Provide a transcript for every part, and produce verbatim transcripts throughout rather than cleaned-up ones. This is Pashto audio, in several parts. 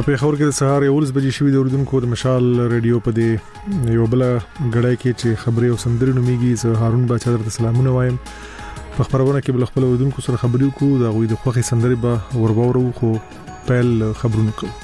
په خبر کې د سهار یولس بجې شوې د اردوونکو د مشال ریډیو په دې یو بل غړای کې چې خبري او سندري نوميږي زه هارون بچا درته سلامونه وایم په خبرونه کې بل خپل اردوونکو سره خبري وکړو دا غوي د خوخي سندري به ورباورو خو پیل خبرونه کوو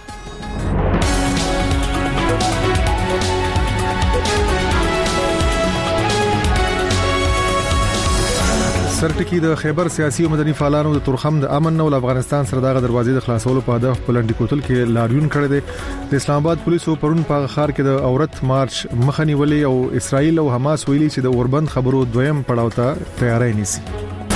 سرټکی د خیبر سیاسي او مدني فعالانو د تورخم د امن او افغانستان سره دغه دروازې د خلاصولو په هدف پلانډي کوتل کې لاریون کړی دی د اسلام آباد پولیسو پرون په خار کې د عورت مارچ مخنی ولې او اسرائیل او حماس ویلي چې د اوربند خبرو دویم پړاو ته تیاری نیسي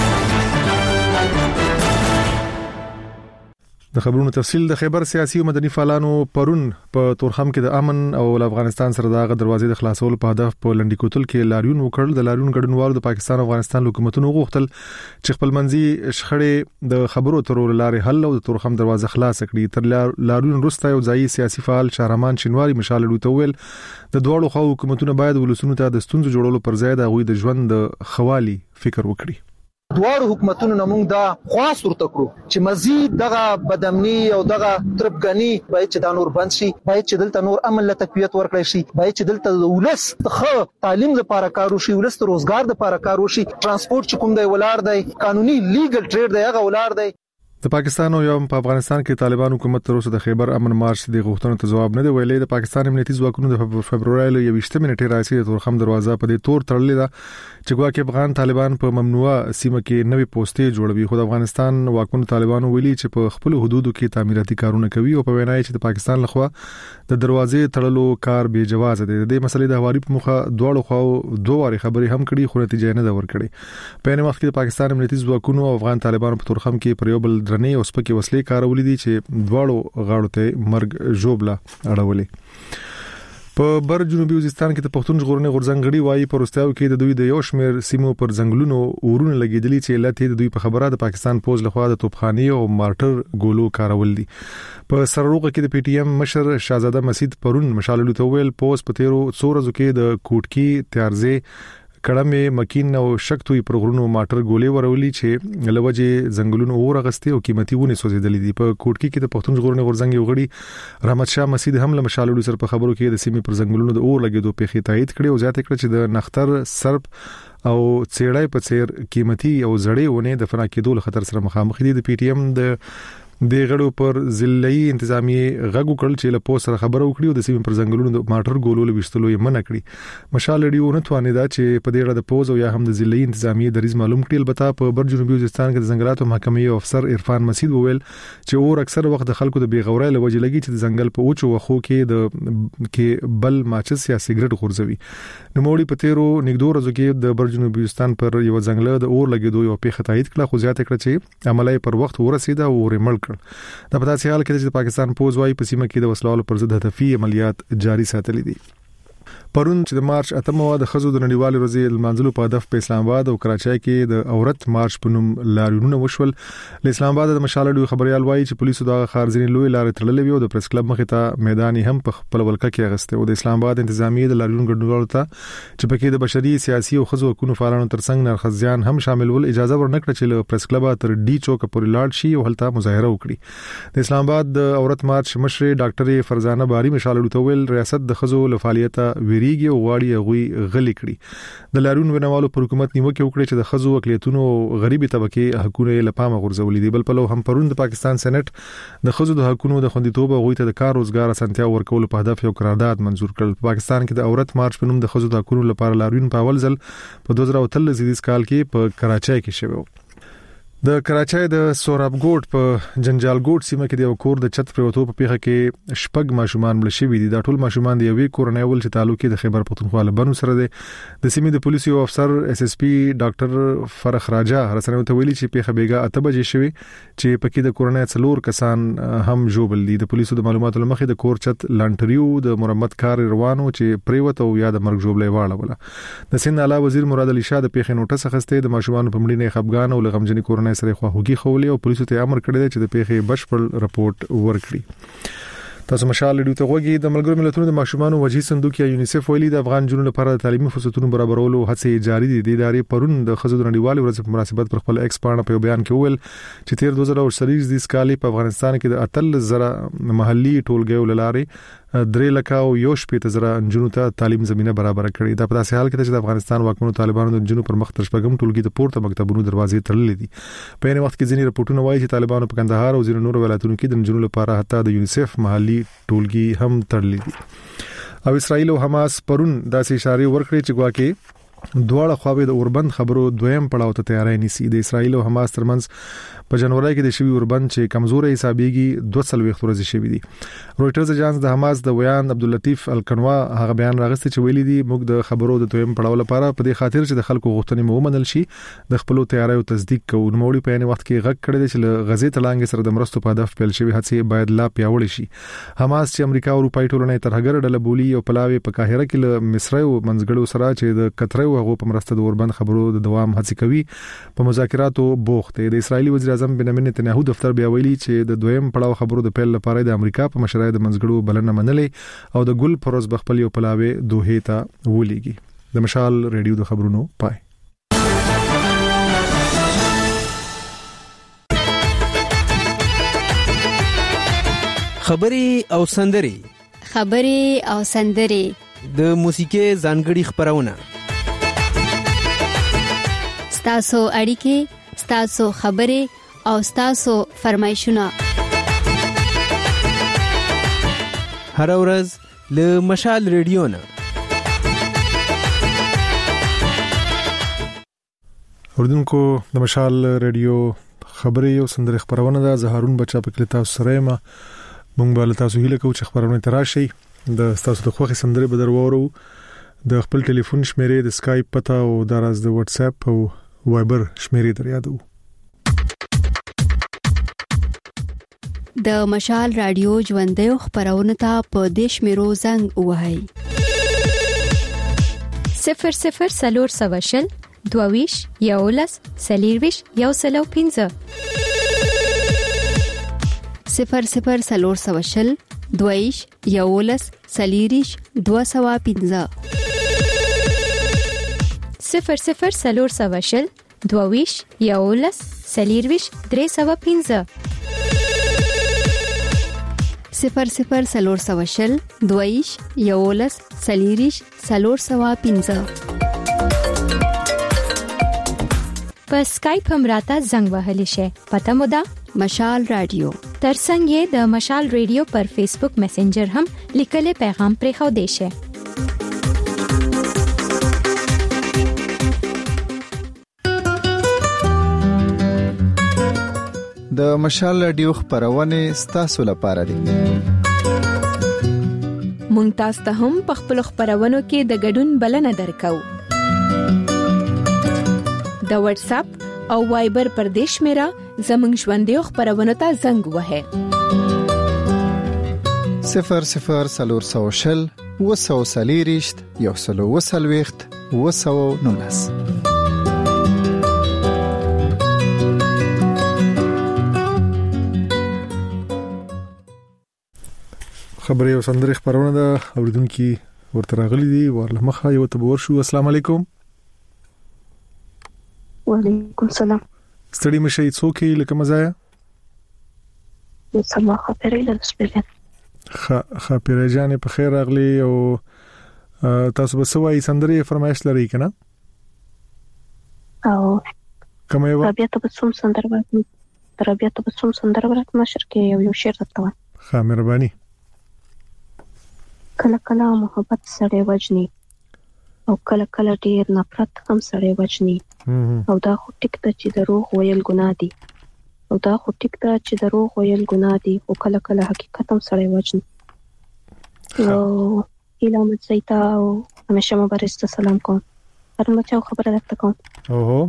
د خبرونو تفصیل د خیبر سیاسي او مدني فعالانو پرون په تورخم کې د امن او افغانستان سره دغه دروازې د خلاصولو په هدف په لنډی کوتل کې لاریون وکړل د لاریون ګډونوالو د پاکستان او افغانستان حکومتونو غوښتل چې خپل منځي شخړې د خبرو ترور لارې حل او د تورخم دروازه خلاص کړي تر لاریون وروسته یو ځای سیاسي فعال شهرمان شینواری مشال لوتویل د دوړو خو حکومتونو باید ولسونو ته د ستونزو جوړولو پر ځای د غوي د ژوند خوالي فکر وکړي دوار حکومتونو نمونږ دا خاص ورته کړو چې مزید دغه بدامني او دغه تربګني باید چې دا نور بند شي باید چې دلته نور امن له تقویت ورکړي شي باید چې دلته ولس ته تعلیم لپاره کارو شي ولس ته روزګار لپاره کارو شي ترانسپورت چې کوم دی ولار دی قانوني لیګل ټریډ دی هغه ولار دی د پاکستان او یم په افغانستان کې طالبان حکومت تر اوسه د خیبر امن مارچ د غوښتنو ته جواب نه دی ویلي د پاکستان امنیتي ځواکونو د فبرवरी له یوشتمه نیټه راځي د تورخم دروازه په دې تور تړلې ده چې ګواکې افغان طالبان په ممنوعه سیمه کې نوې پوسټې جوړوي خو د افغانستان واکمنو طالبانو ویلي چې په خپل حدودو کې تعمیراتي کارونه کوي او په وینا چې د پاکستان لخوا د دروازې تړلو کار بے جواز دی د مسلې د حوالی په مخه دواړو خو دوه واري خبرې هم کړي خو نتیجه نه ده ورکړي په ان وخت کې د پاکستان امنیتي ځواکونو او افغان طالبانو په تورخم کې پر یو بل درنې او سپکې وسلې کارولې دي چې دواړو غاړو ته مرګ جوړبله اړولې په بر جنوبي وزیرستان کې د پښتون ژغورنې غورځنګړي وایي په روستاو کې د دوی د یو شمېر سیمو پر ځنګلونو اورونه لګیدلي چې لته د دوی په خبره د پاکستان پوز لخوا د توپخاني او مارټر ګولو کارول دي په سرروغه کې د پی ټی ایم مشر شاهزاده مسعود پرون مشاللو تویل پوز په تیرو څورزو کې د کوټکی تیارزه کړمې مکین او شکتوي پروګرامونو ماټر ګولې ورولې چې لوجه ځنګلونو اور غستې او قیمتي ونې سوځېدلې دي په کوټکی کې د پښتون ژغورنې غورځنګ یو غړي رحمت شاه مسعود هم له مشاللو سره په خبرو کې د سیمې پر ځنګلونو د اور لګېدو په خې تایید کړي او ځاته کړ چې د نختر سرب او چېړای په څیر قیمتي او زړې ونې د فنا کېدو له خطر سره مخامخ دي د پی ټی ایم د د غړو پر ضلعي انتظامی غږ وکړل چې له پوس سره خبرو وکړي او د سیمې پر ځنګلونو د ماټر ګولولو وشتلو یې منع کړی مشال لري ونه توانې دا چې په دې اړه د پوز او یا هم د ضلعي انتظامی د ریز معلوم کړي البته په بر جنوبي وزیرستان کې د ځنګلاتو محکمې افسر عرفان مسعود وویل چې اور اکثر وخت د خلکو د بیغورۍ له وجې لګي چې د ځنګل په اوچو وخو کې د کې بل ماچس یا سیګریټ غورځوي نو موړي په تیرو نګدو ورځو کې د بر جنوبي وزیرستان پر یو ځنګل د اور لګیدو یو په تایید کړه خو زیاته کړه چې عملي پر وخت ورسېده او ریمل کړ د په حال کې چې پاکستان پوز وايي په سیمه کې د وسلوالو پر ضد هدفي عملیات جاري ساتلې دي پرون چې د مارچ اتمه د خزو د نړیوال ورځې المنځلو په هدف په اسلام آباد او کراچۍ کې د عورت مارچ په نوم لاریونونه وشول د اسلام آباد د مشالډو خبريال وایي چې پولیسو د خارځنی لوی لارې تړلې وي او د پریس کلب مخې ته میدان هم په خپل ولکه کې اغسته او د اسلام آباد انتظامی د لاریون ګډونوالو ته چې پکې د بشري سیاسي او خزو حقوقو فعالانو ترڅنګ نرخزیان هم شامل ول اجازه ورنکړه چې له پریس کلب تر ډي چوک پورې لاړ شي او هلته مظاهره وکړي د اسلام آباد د عورت مارچ مشر ډاکټر فرزانه باری مشالډو ته ویل ریاست د خزو له فعالیت ویریږي او غواړي غوي غلي کړي د لاریون ونوالو پر حکومت نیوکه وکړي چې د خزو اقلیتونو غریبي طبقه حقوقونه لپاره غورځولې دي بل په لو هم پرون د پاکستان سېنات د خزو د حقوقو د خوندیتوب غوي ته د کار روزګار اسانتیا ورکول په هدف یو قرارداد منزور کړل په پاکستان کې د عورت مارچ په نوم د خزو د حقوقو لپاره لاریون په اول ځل په دوه زره اتلس زیدیس کال کې په کراچۍ کې شوی د کراچۍ د سوراب ګوټ په جنجال ګوټ سیمه کې د یو کور د چت پروتو په پیخه کې شپږ ماشومان مړ شوي دي دا ټول ماشومان د یوې کورنۍ ول چې تعلق د خیبر پختونخوا له بنو سره دي د سیمې د پولیسو افسر اس اس پی ډاکټر فرخ راجا رسنیو ته ویلي چې پیخه بیګه اته بجې شوي چې پکې د کورنۍ څلور کسان هم جوړل دي د پولیسو د معلوماتو لمخې د کور چت لانټریو د مرمت کار روانو چې پریوت او یا د مرګ جوړلې واړه ولا د سین اعلی وزیر مراد علي شاه د پیخه نوټس اخسته د ماشومان په مړینې خپګان او لغمجنې کورنۍ سره خواخوږي خولې او پولیسو ته امر کړی دی چې د پیښې بشپړ رپورت ورکړي تاسو مشال ډیو ته وګورئ د ملګرو ملتونو د ماشومان وجهي صندوق یا یونیسف ویلي د افغان جنونو لپاره د تعلیمي فرصتونو برابرولو هڅې جاري دي. د ادارې پرون د خزو د نړیوالې ورځې په مناسبت پر خپل ایکس پاڼه په بیان کې ویل چې تیر دوه زره شپږ د سکالي په افغانستان کې د اتل زره محلي ټولګیو لارې درې لکه او یو شپږ زره جنونو ته تعلیم زمينه برابر کړې. دا په داسې حال کې چې د افغانستان واکمنو طالبانو د جنونو پر مخ تر شپږم ټولګي ته پورته مکتبونو دروازې تړلې دي. په یوه وخت کې ځینې راپورټونه وایي چې طالبانو په کندهار او ځینو نورو ولایتونو کې د جنونو لپاره حتی د یونیسف محلي ټولګي هم تړلې دي. او اسرائیل او حماس پرون داسې اشاره ورکړې چې ګواکې دواړه خواوې د اوربند خبرو دویم پړاو ته تیاری نیسي. د اسرائیل او حماس ترمنځ په جنوري کې د شوی اوربند چې کمزوري حسابيږي دوه سل وخت ورځې شوی دي. رويټرز اجانس د حماس د ویان عبداللطیف الکنوا هغه بیان راغسته چې ویلي دي موږ د خبرو د دویم پړاو لپاره په دې خاطر چې د خلکو غوښتنې مو ومنل شي د خپل تیاری او تصدیق کوو. نوموړي په یوه وخت کې غږ کړی چې له غزې تلانګ سره د مرستو په هدف پیل شوی هڅې باید لا پیاوړې شي. حماس چې امریکا او اروپای ټولنې ترهګر ډله بولی او پلاوی په قاهره کې له مصر او منځګړو سره چې د قطر او هغه په مرسته د اوربند خبرو د دوام هڅه کوي په مذاکراتو بوخت. د اسرایلی وزیر اعظم بنیامین نتنیاهو دفتر بیا ویلي چې د دویم پړاو خبرو د پیل لپاره د امریکا په مشرۍ د منځګړو بلنه منلې او د ګل پروز بخپل یو پلاوی دوه ته ولېږي. د مشال ریډیو د خبرونو پای. خبري او سندري خبري او سندري د موسیقي ځانګړي خبرونه ستاسو اړیکې ستاسو خبري او ستاسو فرمایشونه هر ورځ له مشال ریډیو نه. اوردونکو د مشال ریډیو خبري او سندري خبرونه ده. زهرون بچا په کلیتا سره ما مونږ به تاسو هیله کوو چې خبرونه تراشي د تاسو د خوخي سندري بدر وورو د خپل ټلیفون شمیرې د اسکایپ پتا او د راز د واتس اپ او وایبر شمیرې در یادو. د مشال رادیو ژوندې خبرونه ته په دیش میرو زنګ وهاي صفر صفر سلور سواشل دوویش یولس سلیرویش یو سلو پینځه صفر صفر سلور سواشل دوویش یولس سلیریش دو سوا پینځه صفر صفر سلور سواشل دوویش یولس سلیرویش درې سوا پینځه صفر صفر سلور سواشل دویش یولس سلیریش سلور سوا پینځه په اسکایپ هم راته زنګ وهلی شي. پته مو ده مشال رادیو. ترڅنګ یې د مشال ریډیو پر فیسبوک میسنجر هم لیکلي پیغام پرې خو دی شي. د مشال رادیو خبرونه ستاسو لپاره دي. مونږ تاسو ته هم په خپل خبرونو کې د ګډون بلنه درکو. د واتس اپ او وایبر پر دیش میرا زمنګ ژوندې خبرونه ته زنګ وهه صفر صفر سلور سوشل وسو سلیریشت یو سلو وسلويخت وسو نونس. خبري او سندري خبرونه ده اوریدونکو ورته راغلي دي ورله مخه یو ته ورشو. السلام علیکم. وعلیکم السلام. ستړي مشي څوک لکه مزایا سما خبرې له سپیلن خ خبرې جانې په خیر راغلي او تاسو به سوای سندري فرمایش لري کنه او کومه یو رابطه په څوم سندر ورته رابطه په څوم سندر ورته مشر کې یو یو شعر راته ښه مهرباني. کله کله محبت سره وجني او کله کله ډیر نفرت هم سره وجني او دا خو ټیک ته چې دروغ ویل ګناه دي او دا خو ټیک ته چې دروغ ویل ګناه دي او کله کله حقیقت هم سره وجني. او اعلان زیتا او همیشه مبارزه سلام کوم. هر مچو خبره درته کوم. اوه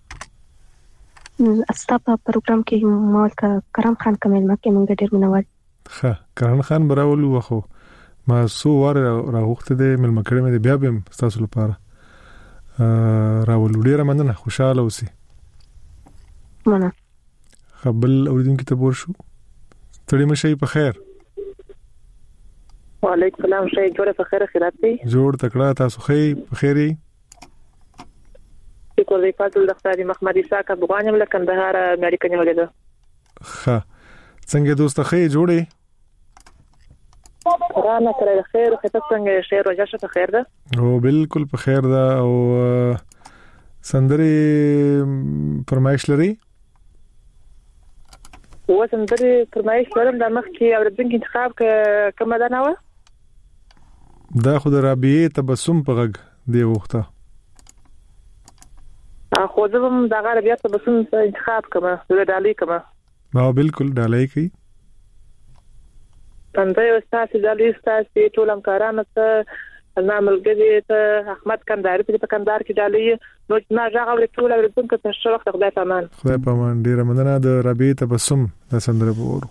استا په پروګرام کې مال کا کرم خان کمل مکه مونږ ډیر منوال. ښه کرم خان براول وخو ما سو واره راغوخته دې ملم کړم دې بیا به تاسو لپاره راول ډیر مننه خوشاله اوسئ. مننه. خپل اوریدونکو ته ورشو. ستړي مشي په خیر. وعلیکم السلام. شي جوړه په خیر خیرات دی. جوړ تکړه تاسو خې په خیري. شکر دی فاضل دختر محمد عیسی کا بغانم له کندهار امریکا نه ولید. ښه څنګه دوست خې جوړې؟ رانا کړه خیر خو تاسو څنګه شي روزه په خیر ده؟ او بالکل په خیر ده. او سندري فرمایش لري؟ و سندري فرمایش لرم د مخ کې اوریدونکو انتخاب کومه ده نه و؟ دا خو د رابعه تبسم په غږ دی وخته. خو زه هم د غره بیا تبسم انتخاب کوم د ډالۍ کوم. ما بالکل ډالۍ کوي. پنځه استاد ډالۍ استاد ټول همکارانو ته ناملګری ته احمد کندهاري په کندهار کې ډالۍ نو نه ژغوري ټول اوریدونکو ته ښه وخت خدای پامان. خدای پامان. ډیره مننه. د رابعه تبسم د سندره وورو.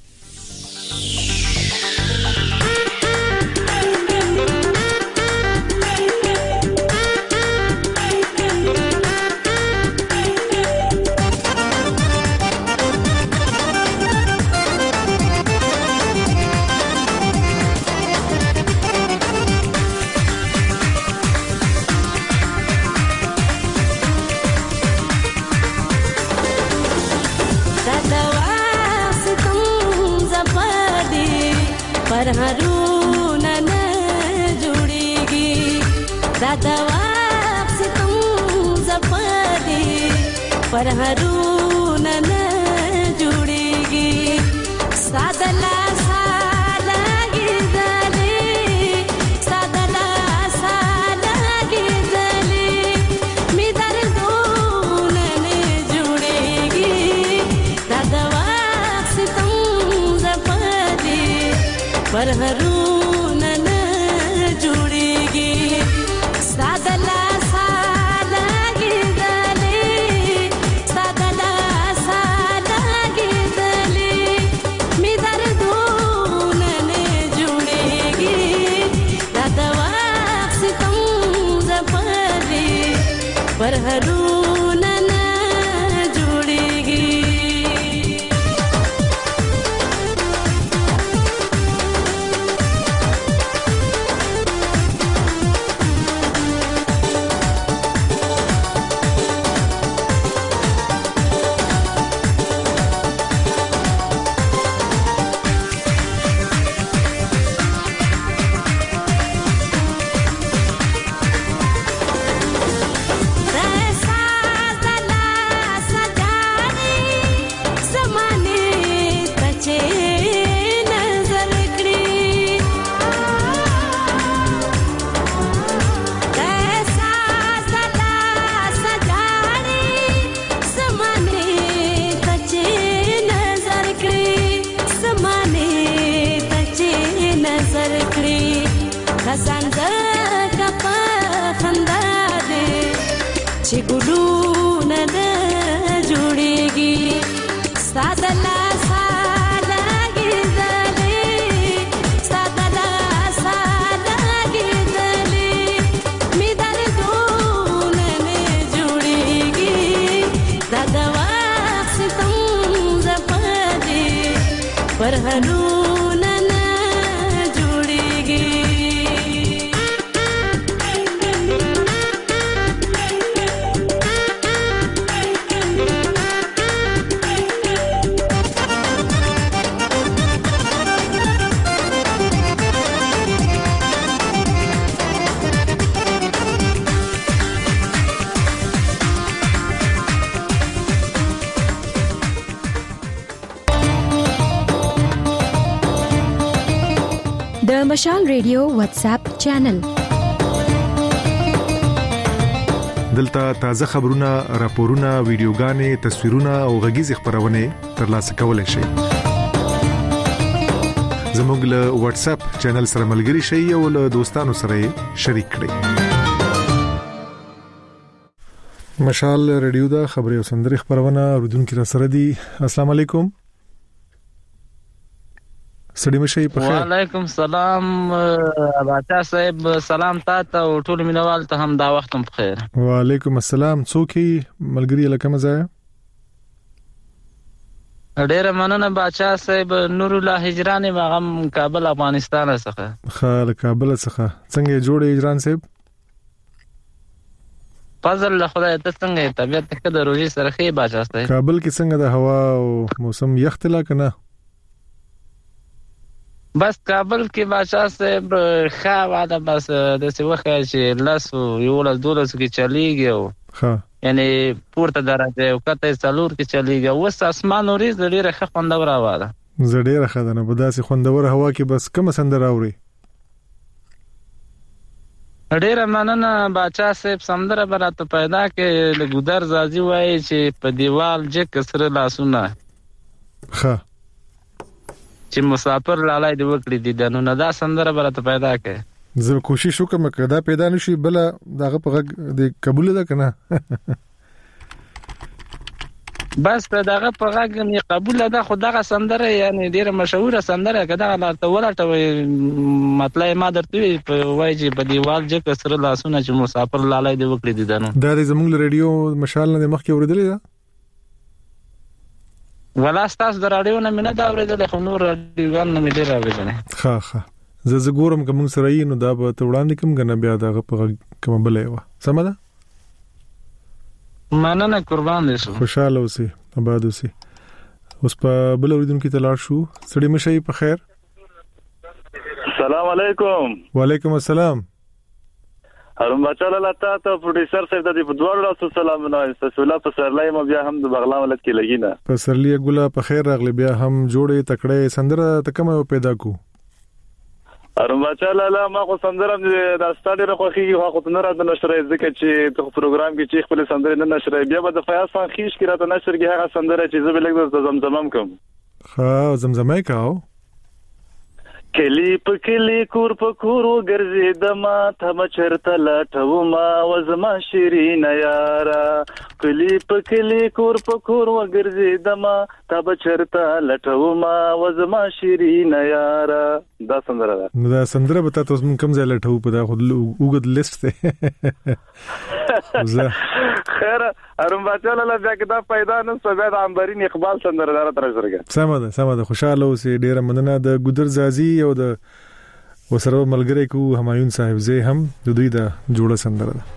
परहरुना न जुड़ेगी दादा वापस तुम जपदी परहरुना न जुड़ेगी सादला साला गिदले सादला साला गिदले मिदर दून न जुड़ेगी दादा वापस तुम जपदी परहरुन न जुड़ेगी सादला साला गिदले सादला साला गिदले मिदर दून न जुड़ेगी दादवा से तुम जपदी परहरुन न जुड़ेगी. चिगुडून न जुड़ेगी सादला साला गिदले सादला साला गिदले मिदर दून न जुड़ेगी दादवा से तुम जपदी परहरुन न जुड़ेगी. د مشال ریډیو واتس اپ چینل دلته تازه خبرونه، راپورونه، ویډیوګانې، تصویرونه او غږیز خبرونه ترلاسه کولای شئ. زموږ له واتس اپ چینل سره ملګري شئ او له دوستانو سره شریک کړئ. مشال ریډیو دا خبري او سندري خبرونه اوریدونکو را سره دي. السلام علیکم. سړی مشي په خیر. وعلیکم السلام باچا صاحب، سلام تاسو او ټول مینوال ته هم دا وخت په خیر. وعلیکم السلام. څوک ملګری لکه مزه؟ ډېر مننه باچا صاحب. نور الله هجران مغم کابل افغانستان څخه. خال کابل څخه څنګه جوړ هجران صاحب؟ فضل له خدای ته څنګه طبيعت کې د روزي سره خې باچا صاحب؟ کابل کې څنګه د هوا او موسم یختلا کنه؟ بس کابل کې باچا صاحب خا واده بس د څه وخت چې لاسو یو لاس دولس کې چلیږي او ها یعنی پورته درجه او کته څلور کې چلیږي. وس اسمان اوري ډېر ښه خوندور واده. زړه راخدنه په داسې خوندور هوا کې بس کوم سندره اوري؟ ډېر مننه باچا صاحب. سندره براته پیدا کې له ګودر زازي وایي چې په دیوال جک سره لاسونه ها چې مسافر لالای دی وکړي دي دنو نه دا سندره براته پیدا کې. زه کوشش وکم کدا پیدا نشي بل دغه په د قبول ده کنه. بس دغه په غږ نه قبول ده خو دغه سندره یعنی ډیره مشهوره سندره کده لارته ولټوي مطلب ما درته وایي چې په دیوال جک سره لاسونه چې مسافر لالای دی وکړي دي دنو دا د زمونږ ریډیو مشال نه مخکې اوریدلې ده ولا ستاسو د رادیو نه مینه دا اوریدل خو نور رادیوګان نه مې ډیر اوریدل. ها ها زه زه ګورم کوم سره یې نو دا به ته وړاندې کوم غنه بیا دغه په کوم بلې و سم ده. مننه قربان دې شو. خوشاله اوسې آباد اوسې. اوس په بل اوریدونکو ته لاړ شو. سړی مشي په خیر. السلام علیکم. وعلیکم السلام. هرم بچاله لاته ته پروډوسر صاحب ته په دوه ورځو سلام نه استسولا په سرلای ما بیا هم د بغلا ولادت کې لګینا. په سرلی ګولا په خیر راغلی بیا هم جوړې تکړه سندره تکمه پیدا کو. هرم بچاله لا ما خو سندره د ستاډي راخوږي خو نه راځي نشره ځکه چې په پروګرام کې چې خپل سندره نه نشره بیا به د فیاض خان خیش کې راته نشر کې هغه سندره چې زه بلګ د زمزمم کوم. ها زمزمای کاو کلی په کلی کور په کور ګرځیدما ته چرته لاټو ما وزما شیرین یارا کلی په کلی کور په کور ګرځیدما ته چرته لاټو ما وزما شیرین یارا. دا سندره ده. دا سندره به تاسو من کوم ځای لاټو په دا خو وګد لیست ده. زه خیر ارم بچاله لا بیا کدا پیدا نه سبا د عنبرین اقبال سندره دره تر سره. سم ده سم ده خوشاله اوسې ډیره مننه. د ګودر زازي او د وسره ملګری کو همایون صاحب زه هم د دوی د جوړه سندره ده.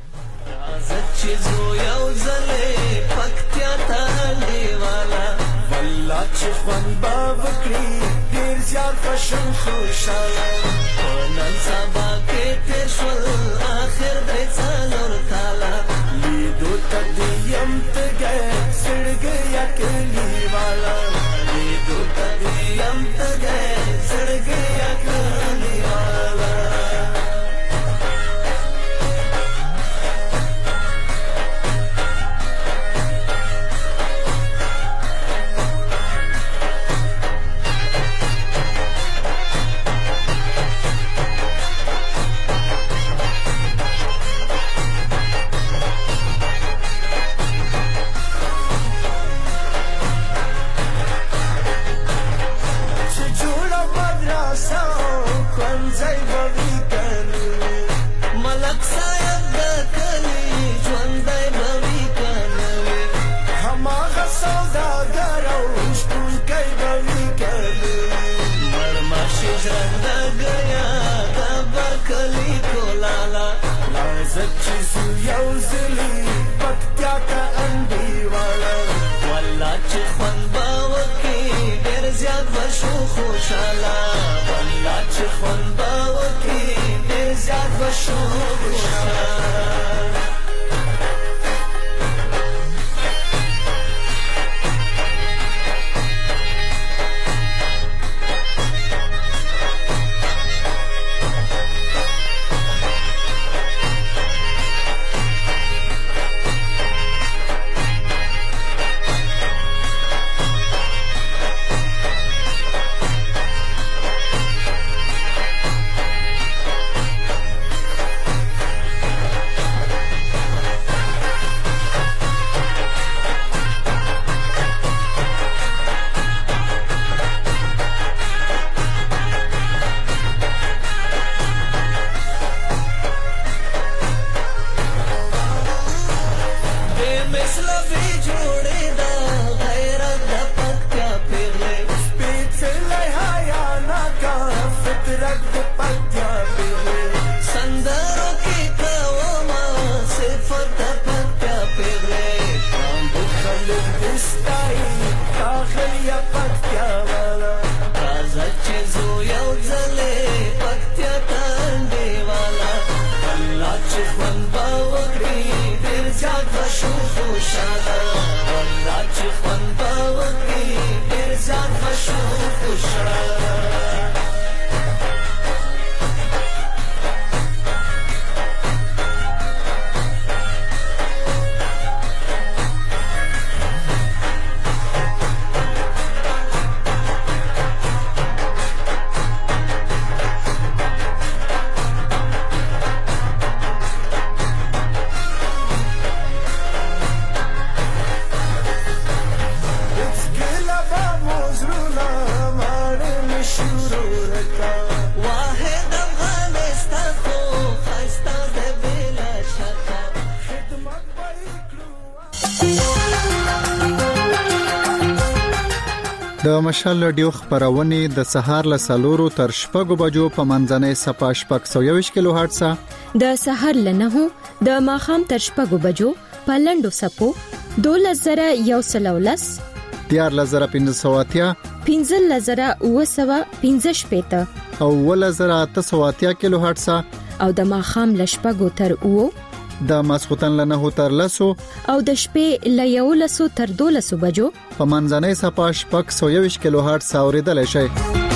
د مشال رادیو خبرونه د سهار له سلورو تر شپږو بجو په منځنۍ صفه شپږ سوه یوویشت کیلو هرتز، د سهار له نهو د ماښام تر شپږو بجو په لنډو سپو دولس زره یو سل ولس، دیارلس زره پنځه سوه اتیا، پنځلس زره اووه سوه پنځه شپېته او اوولس زره اته سوه اتیا کیلو هرتز، او د ماښام له شپږو تر اوو، د ماسختن له نهو تر لسو او د شپې له یولسو تر دولسو بجو په منځنۍ صفه شپږ سوه یوویشت کیلو هرتز اوریدلای شئ.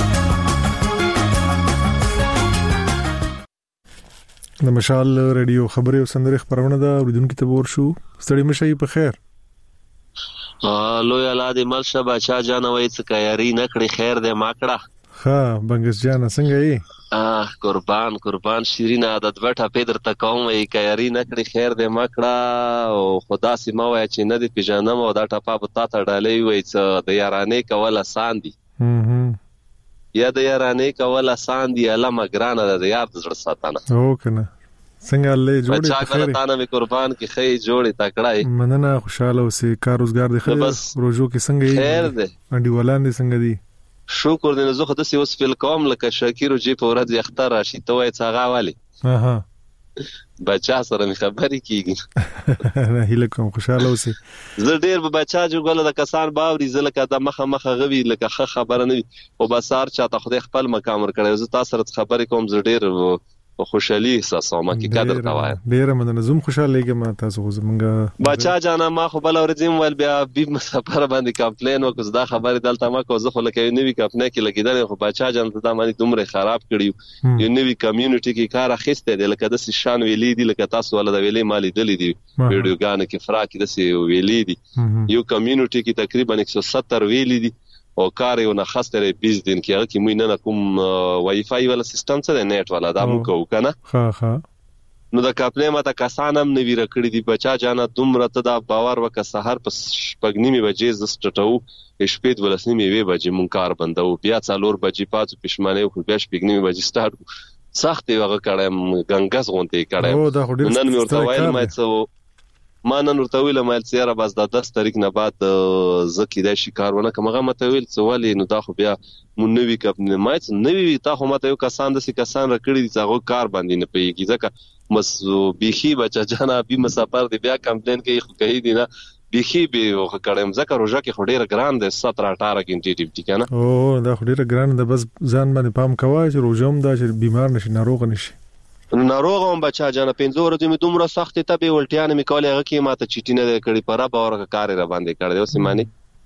د مشال رادیو خبري او سندري خبرونه دا اوریدونکو ته ورشو. ستړي مشي په خیر. لوی الله دې ملشه بچا جان وای څه کایری نکړي خیر دې ماکړه. ها بنګس جان څنګه یې؟ اه قربان قربان شیرین عادت وټه پیدر ته کوم وای کایری نکړي خیر دې ماکړه او خدا سي ما وای چې نه دې پیژنم او دا ټپه په تا ته ډالې وای څه د یارانې کول آسان دي. هم یا د یارانې کول آسان دي الله مګرانه د یار د زړه ساتنه. او کنه څنګه الله جوړي بچا کله تانه می قربان کی خې جوړي تکړای مننه خوشاله اوسې کار روزګار دې خیر روزو کې څنګه یې خیر دې انډي ولان دې څنګه دي شکر دې زه خو د سی اوس فل کوم لکه شاکر جی په ورځ اختر راشي ته وای څنګه والی اها بچا سره می خبرې کیږي نه هله کوم خوشاله اوسې زه ډیر به بچا جوړل د کسان باوري زله کده مخه مخه غوي لکه خبره نه او بسار چاته خدای خپل مقام ور کړی زه تاسو سره خبرې کوم زه ډیر او خوشحالي احساسوم کی قدر تا وای ډیر مننه زوم خوشاله لګم تاسو خو زمونږه بچا جانا ما خو بل ورځم ول بیا بي مسافر باندې کمپلین وکړ دا خبره دلته ما کو زه خو لکه نوې کمپنی کې لګیدل خو بچا جان ته باندې دومره خراب کړیو یو نوې کمیونټي کې کار اخیسته دی لکه د شان ویلې دي لکه تاسو ول د ویلې مالي دلی دي ویډیوګان کې فراک د سی ویلې دي یو کمیونټي کې تقریبا یک سو ستر ویلې دي او کار یو نه خاصه بیس دین کې هغه کې مې نه کوم وای فای ولا سیستم څه دی نیټ ولا دا مو کو کنه ها ها نو د کاپلې ماته کسانم نوی رکړی دی بچا جانا دومره ته دا باور وک سحر په شپګنیمه بجې ز سټټو شپې د ولسنیمه وی بجې مون کار بندو بیا څلور بجې پاتو پښمنه خو بیا شپګنیمه بجې سٹارټ سخت یو کړم غنګس غونته کړم نن مې ورته وایل مې څو ما نن ورته ویل مې چې را بس د دس تاریخ نه بعد زکه د شکار ونه کومه مته ویل څه ولې نو دا خو بیا مون نوی کپ نه مې نوی تا خو مته یو کسان د سي کسان رکړی دي څنګه کار باندې نه پیږي ځکه مس بيخي بچا جانا بي مسافر دی بیا کمپلین کوي خو کوي دي نه بيخي به وکړم ځکه روزه کې خډيره ګران دي ستر اټاره غنټې ډیوټي کنه او دا خډيره ګران ده بس ځان باندې پام کوای چې روزوم دا چې بیمار نشي ناروغ نشي ناروغ هم بچا جانا پنځه ورځې مې دومره سخت ته به ولټیان مې کولې هغه کې ماته چټی نه کړی پر باور کار را باندې کړ دی اوس مانی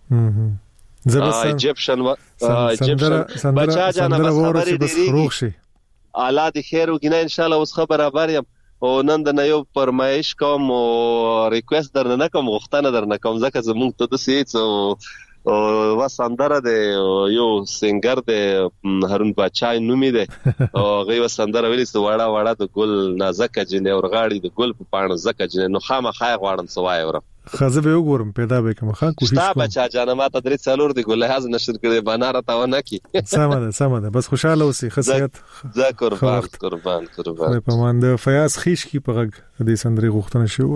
زبسن ایجپشن ایجپشن بچا جانا بس خبرې دی اعلی د خیر وګینه ان شاء الله اوس خبره بریم او نن د یو پرمایش کوم او ریکوست درنه کوم غوښتنه درنه کوم ځکه زمونږ ته د سیټ او وسندره د یو سنگر د هارون بچای نومي ده او غي وسندره ویل څه واړه واړه د ګل نازکه جنې ورغاړي د ګل په پاڼه زکه جنې نو خامہ خای غواړم سوای ورم خزه به وګورم پیدا به کوم خا کوشش کوم ستا بچا جانمات درې څلور دی ګل هاز نشر کړي بناره تا ونه کی سمه ده سمه ده بس خوشاله اوسې خصيت ذکر قربان قربان قربان په مانده فیاض خیش کی په غږ د سندري غوښتنه شو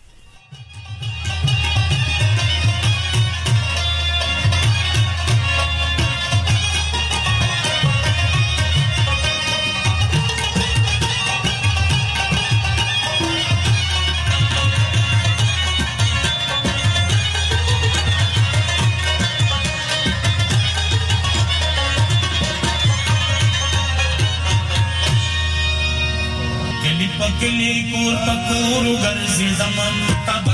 پکلی کور پکور ګرځي زمن تب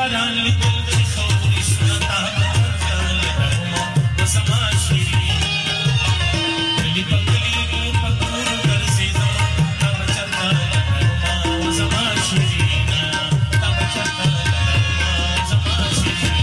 باران لیدل د خوري سنتا وسما شيرين کلی په کلی کور په کور ګرځیدم تا بچتا وسما شيرين تا بچتا وسما شيرين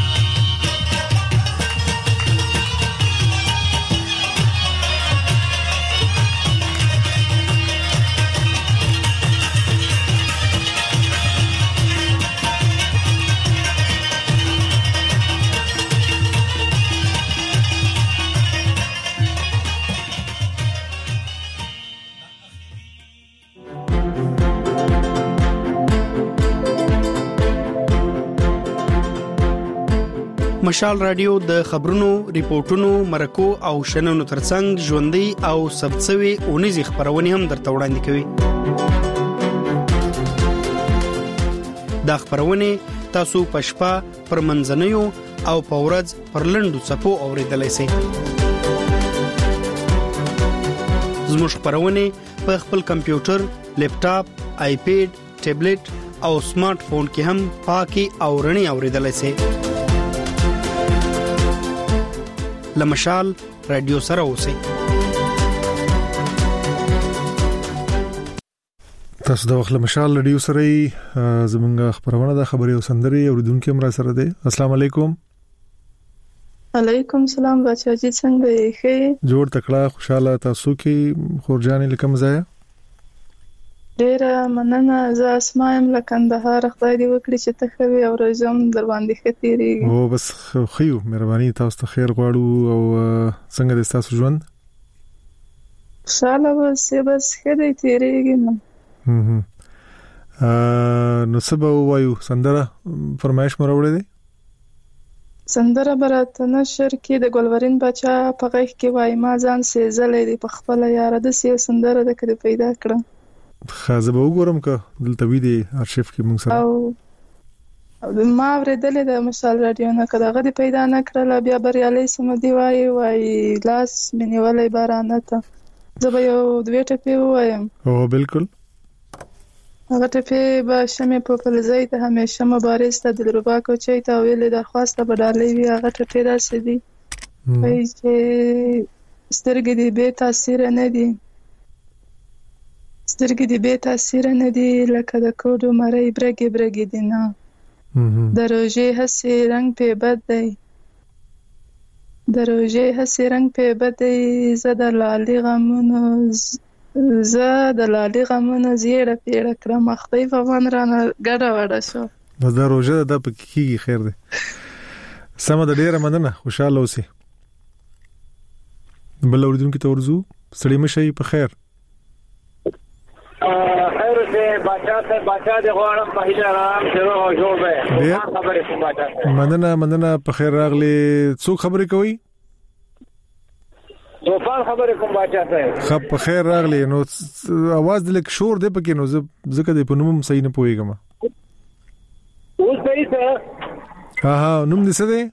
مشال رادیو د خبرونو، ریپورتونو، مرکو او شننو ترڅنګ ژوندۍ او ثبتسوي اونیزې خبرونه هم درته وړاندې کوي. دا خبرونه تاسو په شپه پر منځنیو او په ورځ پر لنډو څپو اوریدلای شئ. زموږ خبرونه په خپل کمپیوټر، لیپټاپ، آیپیډ، ټابلیټ او سمارټ فون کې هم پاکي او رڼي اوریدلای شئ. لمشال رادیو سره اوسئ. تاسو د وخت لمشال رادیو سره زمونږ خبرونه د خبري او سندري اوریدونکو مرا سره ده. السلام علیکم. علیکم سلام بچا جی څنګه یې؟ ښه جوړ تکړه خوشاله تاسو کې خورجانې لکم ځای ډیر مننه. زه اسمایم لکندهار خدای دې وکړي چې ته خوي او رجم در باندې ختيري او بس خيو مهرباني تاسو ته خیر غواړو او څنګه د تاسو ژوند ساله بس بس خدای تیریږي نو ا نو سبا وایو سندره فرمایش مروړې دي. سندره برات نشر کې د ګلورین بچا په غیږ کې وای ما ځان سي زلې دي په خپل یار د سي سندره د کړي پیدا کړم. خازه به وګورم که دلته وی دي ارشیف کې موږ سره او ما ورېدلې د مشال رادیو نه کده غدي پیدا نه کړل بیا بریالي سم دی وای وای لاس منیولې بارانه ته زه به یو دوه ټپه وایم. او بالکل هغه ټپه به شمه په فلزای ته همیشه مبارز ته دلربا کو چي ته ویلې درخواست به ډالې وی هغه ټپه راسې دي وای چې سترګې دې به تاثیر نه دي سترګې دې به تاثیر نه دي لکه د کوډو مړی برګي برګي دي نه دروژه هسي رنگ په بد دی دروژه هسي رنگ په بد دی زده لالي غمونو زه د لالي غمونو زیړه پیړه کړم خدای په وان رانه ګډه وډه شو دا روزه د پکېږي خیر دی. سم د ډیره مننه خوشاله اوسئ. بل اوریدونکو ته ورزو سړی مشي په خیر خیر دې بچا ته بچا دې غواړم په هیله آرام شروع او جوړ به خبرې کوم بچا مننه مننه په خیر راغلی. څوک خبرې کوي؟ طوفان خبرې کوم بچا ته خب په خیر راغلی. نو आवाज دلک شور دی پکې نو ځکه دې په نوم صحیح نه پويګم. اوس صحیح ده ها ها نوم دې څه دی؟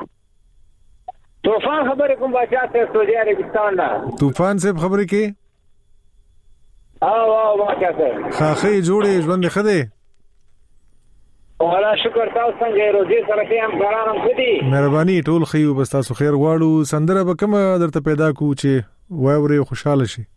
طوفان خبرې کوم بچا ته سعودي عربستان نه. طوفان صاحب خبرې کوي؟ او او بچا ته خاخې جوړې ژوند خده ولا شکر تاسو څنګه روزي سره کې هم ګرانم خدي مهرباني ټول خيو بس تاسو خیر غواړو. سندره به کوم درته پیدا کو چې وایوري خوشاله شي.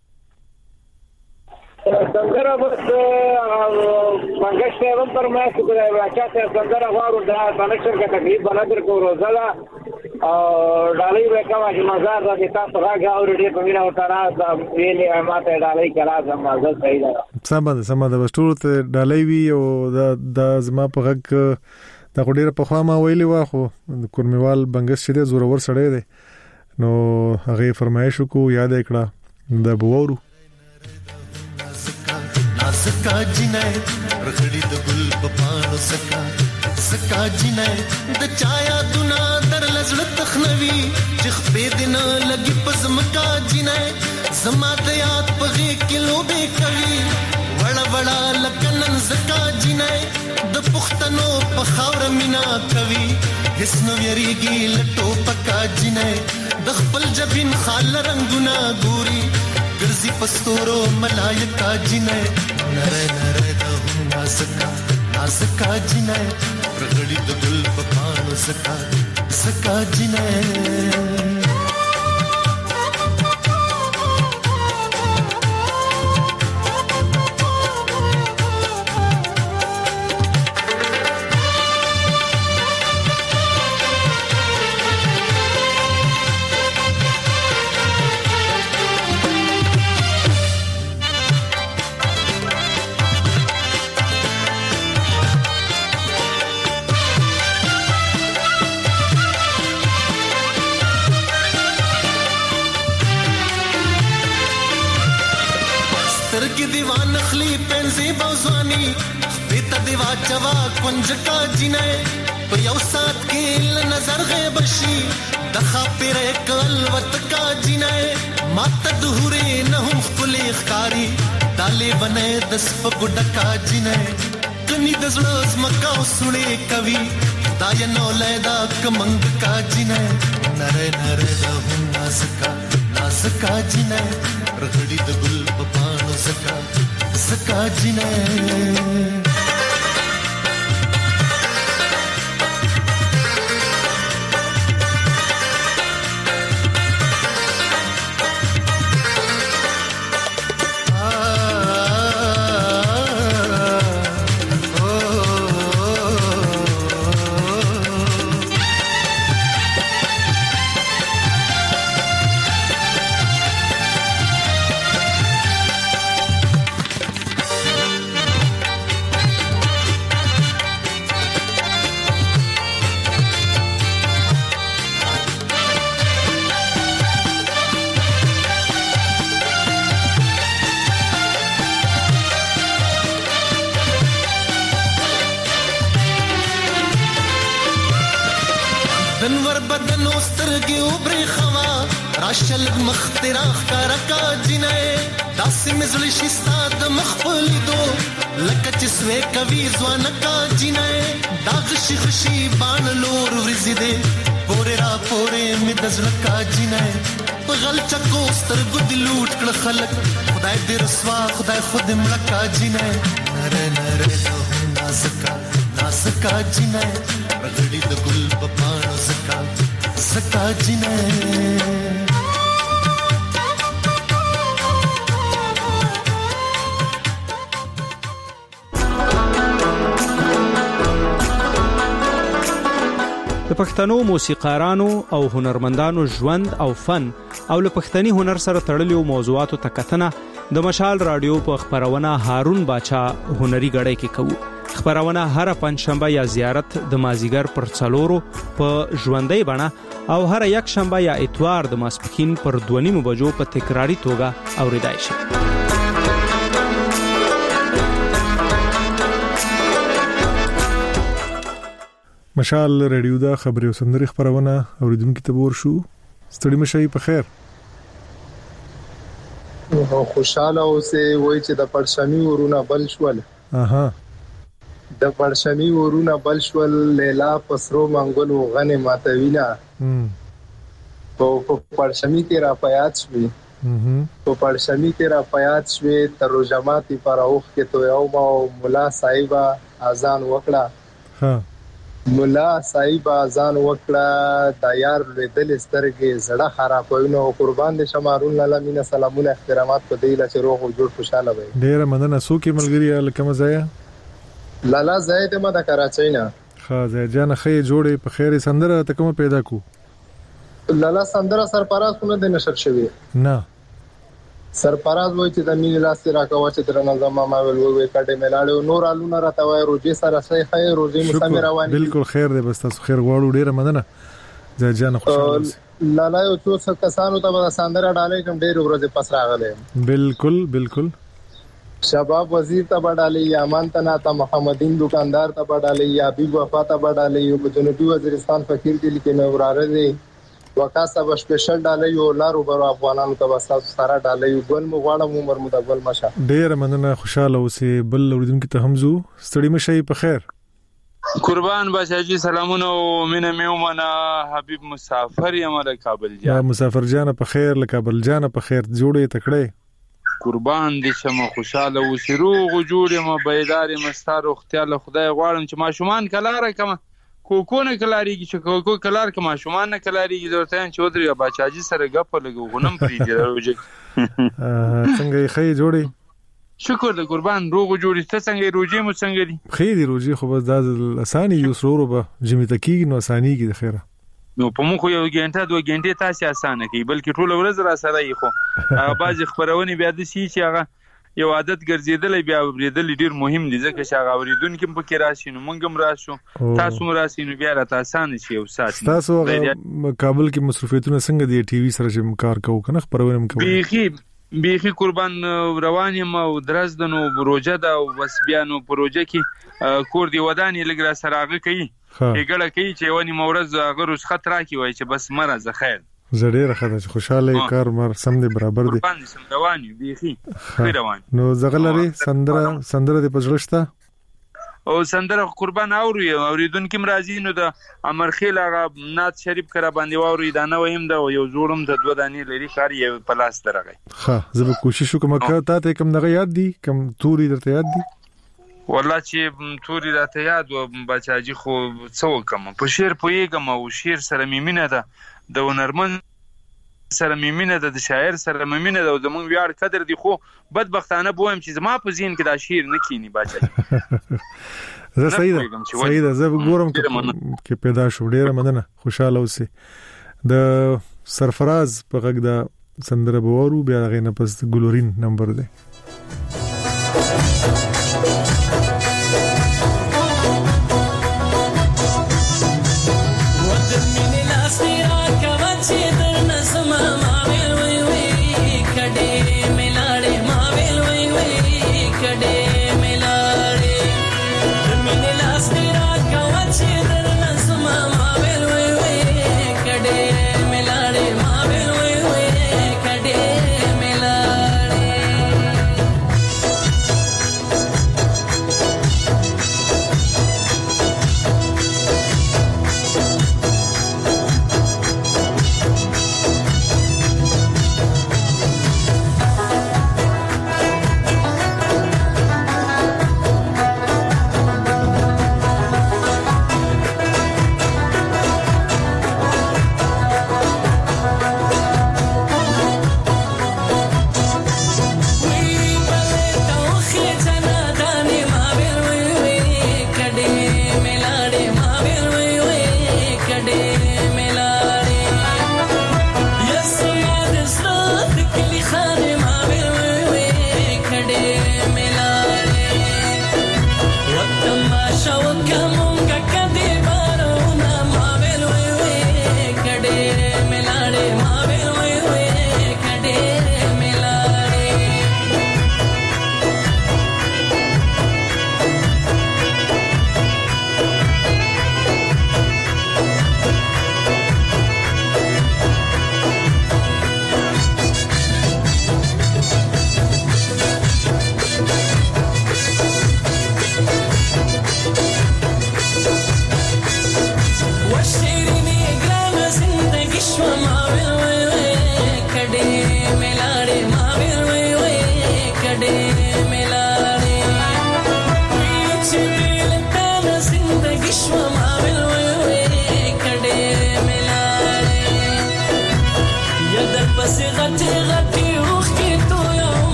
سندره بس منګشته هم پر ما څه کوي راځه سندره غواړو دا بلکې کې تقریبا بلادر کو روزالا او ډالۍ وکړه چې مزار راځي تاسو راغا او ډېر په مینا وتا را ویلې ماته ډالۍ کړه زم مزه صحیح ده. سم ده سم ده بس ټول ته ډالۍ وی او د زما په غږ دا ډېر په خوا ما ویلې واخو کورمیوال بنګس شه د زورور سړی دی نو هغه فرمایش کو یاد کړه د بوورو سکا جنای رخړی د ګل په پانو سکا سکا جنای د چایا دنا در لزړ تخنوي چې خپې دنا لګي پزمکا جنای زما د یاد په غې کلو به کوي وړ وړ لکنن زکا جنای د پختنو په خاور مینا کوي هیڅ نو یریږي لټو پکا جنای د خپل جبین خال رنگونه ګوري ګرځي پستورو ملایکا جنای نره نره د نازکا نازکا جنای رغړی د ګل په پاڼو زکا زکا جنای دیوان خلی پنځي بوزواني بیت دیوا چوا کنج کا جنای په یو سات کې نظر غیب شي د خاطر کل وت کا جنای مات دهوري نه هم خپل ښکاری دالې بنې د سپ ګډ کا جنای کني د زړه مکا سړې کوي دای نو لیدا کمنګ کا جنای نره نره د هم نازکا نازکا جنای رغړی د ګل په پاڼو زکا زکا جنای راشل مختراخ کارکا جنای داسې مزل شستا د مخفل دو لکه چې سوي کوي ځوان کا جنای داغ شي خشي بان لور ورزيده پورې را پورې می دزل کا جنای په غل چکو ستر ګد لوټ کړ خلک خدای دې رسوا خدای خود ملکا جنای نره نره نازکا نازکا جنای رغړی د ګل په پاڼو زکا زکا جنای د پښتنو موسیقارانو او هنرمندانو ژوند او فن او له پښتني هنر سره تړلو موضوعاتو ته کتنه د مشال رادیو په خبرونه هارون باچا هنري غړې کې کوو. خبرونه هر پنځشنبه یا زیارت د مازیګر پر څلورو په ژوندۍ بڼه او هر یک شنبه یا اتوار د ماسپښین پر دوه نیمو بجو په تکراری توګه اوریدای شي. مشال رادیو دا خبري او سندري خبرونه اوریدونکو ته ورشو. ستړي مشي په خیر. او خوشاله اوسه وای چې د پرشمي ورونه بل شول. اها د پرشمي ورونه بل شول لیلا پسرو منګل غنه ماتوینا. هم په پرشمي کې را پیات شوي. هم په پرشمي کې را پیات شوي ترجماتي پر اوخ کې تو یو ما مولا صاحبہ اذان وکړه. ها مولا صاحب اذان وکړه د یار لیدل سترګې زړه خرابوینه او قربان دي شمارون الله مینا سلامونه احترامات په دی لا چې روغ او جوړ خوشاله وي. ډیر مننه. سو کې ملګری الکم زایا لالا زید ما د کراچۍ نه. ها زید جان خې جوړې په خیر سندره ته کوم پیدا کو. لالا سندره سرپراز کو نه د نشر شوی نه سرپراز وای چې د مين لاس راکوا چې درنه زما ما ویل وې کډه ملاړو نور الونه راته وای روزي سره صحیح خیر روزي مسامه رواني. بالکل خیر دی بس تاسو خیر غواړو ډیره مننه. زید جان خوشاله لالا یو څو کسانو ته د سندره ډالې کوم ډیر ورځې پس راغله. بالکل بالکل شباب وزیر ته بډالې یامان تنا ته محمدین دکاندار ته بډالې یا حبیب وفا ته بډالې یو جنوبي وزیرستان فقیر کې لیکي نو وراره دی وکاسه به سپیشل ډالې یو لارو برو افغانانو ته وساتو سره ډالې یو ګل مو غواړم عمر مدبل مشه. ډیر مننه. خوشاله اوسې. بل اوریدونکو ته همزو ستړي مشي په خیر. قربان باشاجي سلامونه او مینه میومنه حبیب مسافر یم له کابل جان. یا مسافر جان په خیر له کابل جان په خیر جوړې تکړه. قربان دي چې ما خوشاله اوسې روغ او جوړ یم بیدار یم ستا روغتیا له خدای غواړم چې ماشومان کلاره کړمه کوکو نه کلاریږي چې کوکو کلار که ماشومان نه کلاریږي زه ورته وایم چې ودرېږه باچاجي سره ګپه لږ غنم پرېږدي روژه څنګه یې ښه یې جوړې شکر د قربان روغ او جوړې ته څنګه یې روژې مو څنګه دي ښې دي روژې خو بس دا اسانې یو ورو ورو به ژمي ته کېږي نو اسانېږي د خیره نو په موږ خو یو ګنټه دوه ګنټې تاسې اسانه کوي بلکې ټوله ورځ را سره یې خو هغه بعضې خپرونې بیا داسې چې هغه یو عادت ګرځېدلی بیا اورېدل ډېر مهم دي ځکه چې هغه اورېدونکي هم پکې راشي نو موږ هم راشو تاسو هم راشئ نو بیا راته اسانه شي یو ساعت ستاسو کابل کې مصروفیتونه څنګه دي ټي وي سره چې کار کوو که نه خپرونه هم کوو بیخي بیخي قربان روان یم او درز ده نو روژه ده او بس بیا نو په روژه کې کور دی ودان یې لږ را سره هغه کوي ښېګړه کوي چې یوه نیمه ورځ هغه رخصت راکړي وایي چې بس مه راځه خیر زه ډېره ښه ده چې خوشحاله یې کار مر سم دی برابر دی قربان دي سم روان یو بیخي ښه روان نو زغه لرې سندره سندره دې په زړه شته او سندره قربان اورو اوریدونکي هم راځي نو د امرخیل هغه نعت شریف که را باندې واوري دا نوی هم ده او یو زوړ هم د دوه دانې لري کار یې په لاس ته راغی ښه زه به کوشش وکړم که تا ته کوم دغه یاد دي کوم توري درته یاد دي والله چې توري راته یاد و بچاجي خو څه وکړم په شعر پوهېږم او شعر سره مې مینه ده د هنرمند سره مې مینه ده د شاعر سره مې مینه ده او زموږ ویاړ قدر دی خو بدبختانه به وایم چې زما په ذهن کې دا شعر نه کښېني بچاجي زه صحیح ده صحیح ده زه ګورم کې پیدا شو ډېره مننه خوشحاله اوسې د سرفراز په غږ د سندره به واورو بیا هغې نه پس ګلورین نمبر دی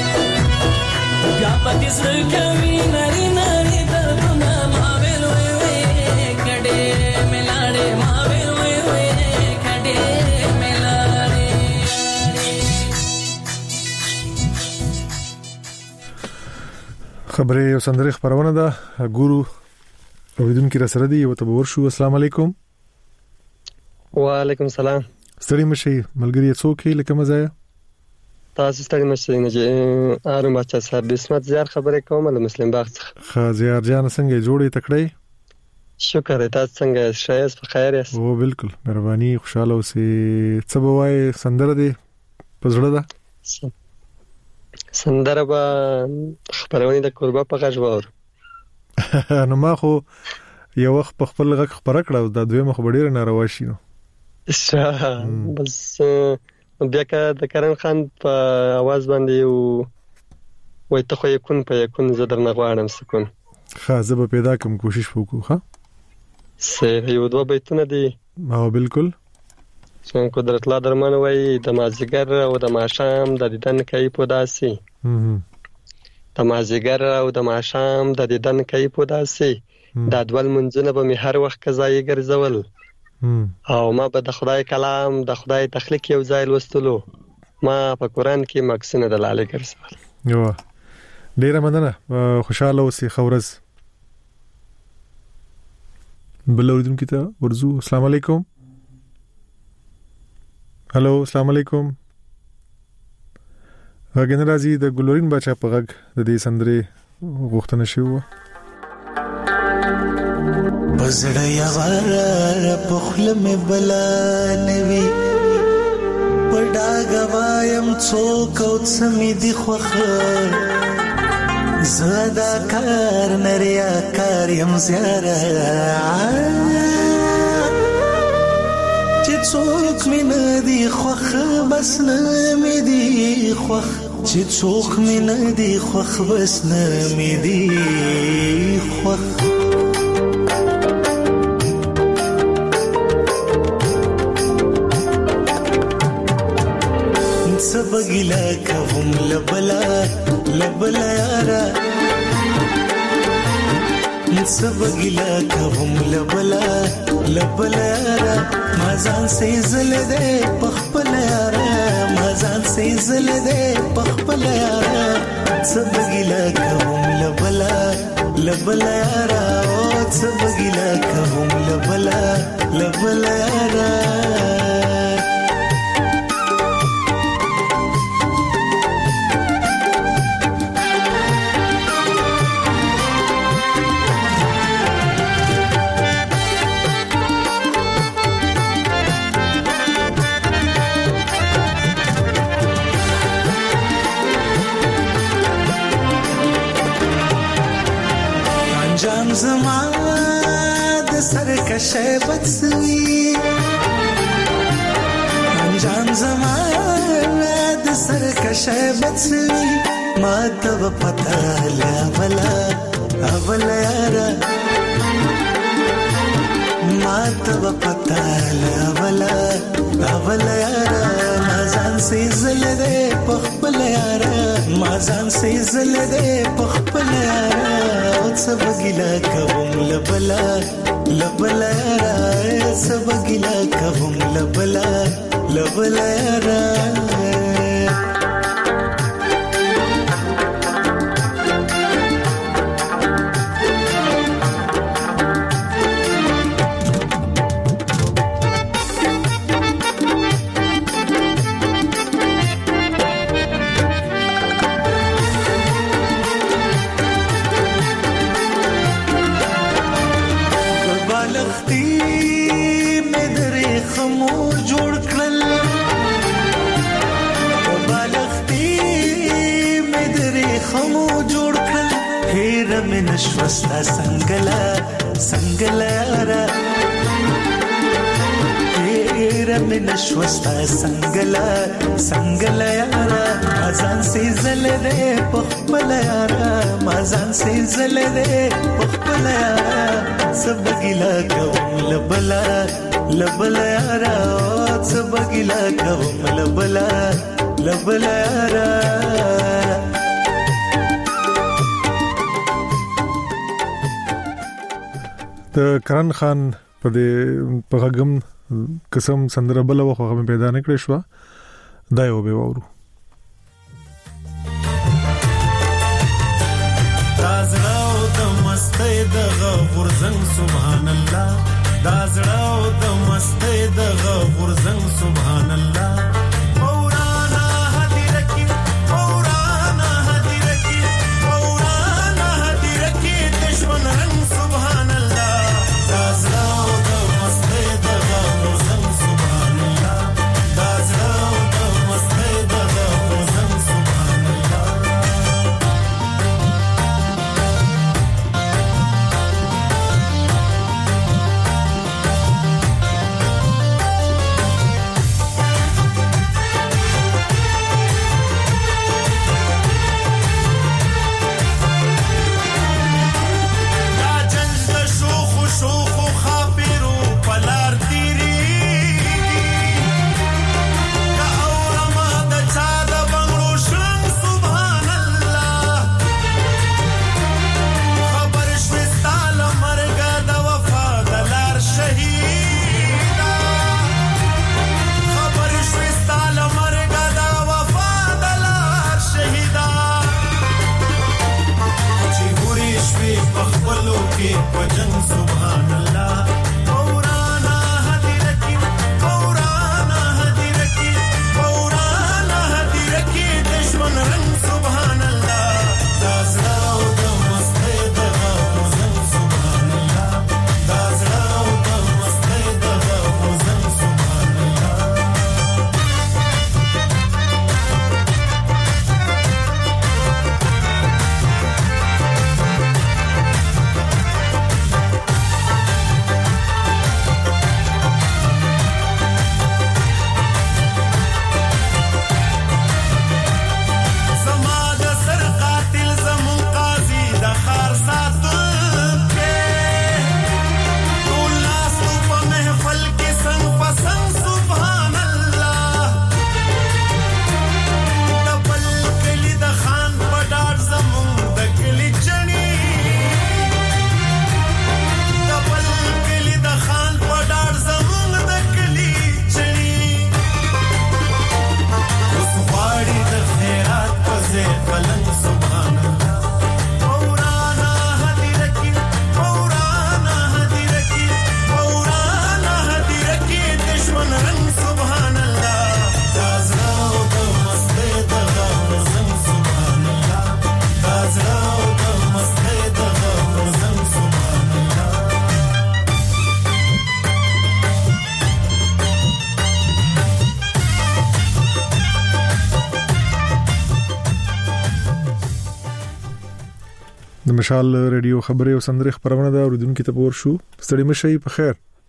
But this look at me, nari nari, da na ma velo. خبرې او سندرې خبرونه ده ګورو اوریدونکو را سره دی او ته ورشو. السلام علیکم. وعلیکم السلام. ستړي مشي ملګری څوک لکه مزه تاسو ستړي مشي نه چې اره ماچا صاحب بسمت زیار خبرې کوم له مسلم باغ څخه. خازیار جان څنګه جوړې تکړې؟ شکر تاسو څنګه شایس په خیر یاست؟ او بالکل مهرباني خوشاله اوسې. څه بوای سندره دی پزړه ده سندره به خبرونه د قربا په غږ وور نو ما خو یو وخت په خپل غږ خبره کړو دا دوی مخ ډیر ناروا شي نو بس بیا که د کرن خان په आवाज باندې او وای ته خو یکون په یکون زه درنه غواړم سکون خازه به پیدا کوم کوشش وکړو. ها سه یو دوه بیتونه دي. او بالکل څنګه قدرت الله درمان وای د مازیګر او د ماښام د دیدن کوي په داسي د مازیګر او د ماښام د دیدن کوي په داسي د ادول منځونه به می هر وخت قضایي ګرځول او ما به د خدای کلام د خدای تخلیق یو ځای لوستلو ما په قران کې مقصد د لاله ګرځول. یو ډیره مننه خوشاله اوسې خورز. بلوردونکو ته ورزو. السلام علیکم. هالو السلام علیکم. غږ راځي د ګلورین بچا په غږ د دې سندرې غوښتنه شوه. بزړه یوار په خله مې بلا نوي پډا غوایم څوک او سمې دی خوخه زدا کار نریا کار یم زیاره چې څوک مې نه دی خوخه بس نه مې دی خوخ چې څوک مې نه دی خوخ بس نه مې دی خوخ سبګیلا کوم لبلا لبلا یارا سبګیلا کوم لبلا لبلا یارا مازان سي زل دې پخپل یارا مازان سي زل دې پخپل یارا سبګیلا کوم لبلا لبلا یارا او سبګیلا کوم لبلا لبلا یارا زما د سر کشه بڅوي انجام زما د سر کشه بڅوي ما ته پتا لا ولا اولا یارا ما ته پتا لا ولا اولا یارا مازان سي زل دې پخپل یارا مازان سي زل دې پخپل یارا سبګیلا کوم لبلا لبلا یارا سبګیلا کوم لبلا لبلا یارا نشوستا سنگلا سنگلا یارا تیرا میں نشوستا سنگلا سنگلا یارا مازان سے زل دے پخپل یارا مازان سے زل دے پخپل یارا سبگیلا کوم لبلا لبلا یارا سبگیلا کوم لبلا لبلا یارا د کرن خان په دې په غږم قسم سندره بل وخت هم پیدا نه کړی شو دا یو به وورو تا زړه او د مستۍ دغه غورځنګ سبحان الله دا زړه او د مستۍ دغه غورځنګ سبحان الله اورانا هدیره کې اورانا هدیره کې اورانا هدیره کې د ژوند رنګ سبحان الله دا زړه او د مستۍ دغه غورځنګ سبحان الله دا زړه او د مستۍ دغه غورځنګ سبحان الله د مشال رادیو خبري او سندري خبرونه دا اوریدونکو ته پور شو ستړي مشي په خیر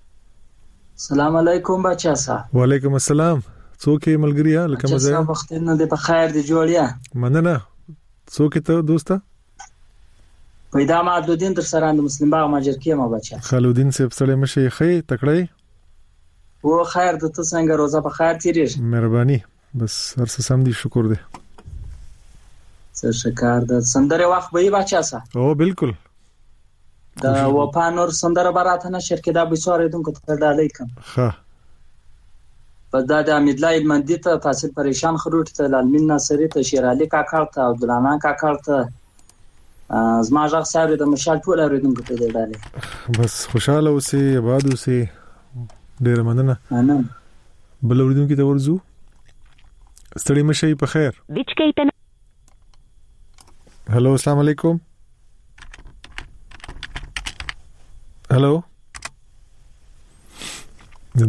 السلام علیکم بچا صاحب وعلیکم السلام څوک یې ملګریا لکه مزه بچا وخت نه د په خیر دی جوړیا مننه څوک ته دوستا پیدا معدودین در سره د مسلمان باغ ماجر کې ما بچا خالودین صاحب ستړي مشي خې تکړه و خیر د ته څنګه روزه په خیر تیریږي مهرباني بس هر څه سم دي شکر دی سر شکر د سندره وخت به بچا صاحب او بالکل د وپانور سندره برات نه شرکت د بشاره دونکو ته ډالې کم ها په د امید لای مندي ته تاسو پریشان خروټ ته لالمین ناصری ته شیر علي کاکړ ته عبدالرحمن کاکړ ته زما ځخ صاحب د مشال ټول اوریدونکو ته ډالې بس خوشاله اوسې آباد اوسې ډیر مننه انا بل اوریدونکو ته ورزو ستړي مشي په خیر हेलो अस्सलाम वालेकुम हेलो د